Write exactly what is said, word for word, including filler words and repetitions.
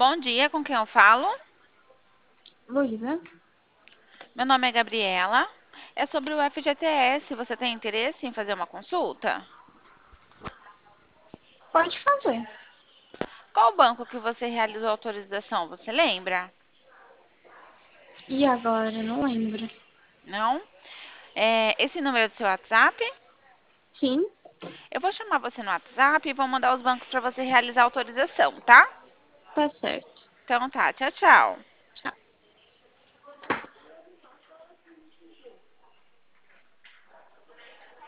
Bom dia, com quem eu falo? Luísa, Meu nome é Gabriela. É sobre o F G T S. Você tem interesse em fazer uma consulta? pode fazer. Qual banco que você realizou a autorização? Você lembra? E agora? Não lembro. Não? É, esse número é do seu WhatsApp? Sim, Eu vou chamar você no WhatsApp e vou mandar os bancos para você realizar a autorização, tá? tá certo. Então tá, tchau, tchau.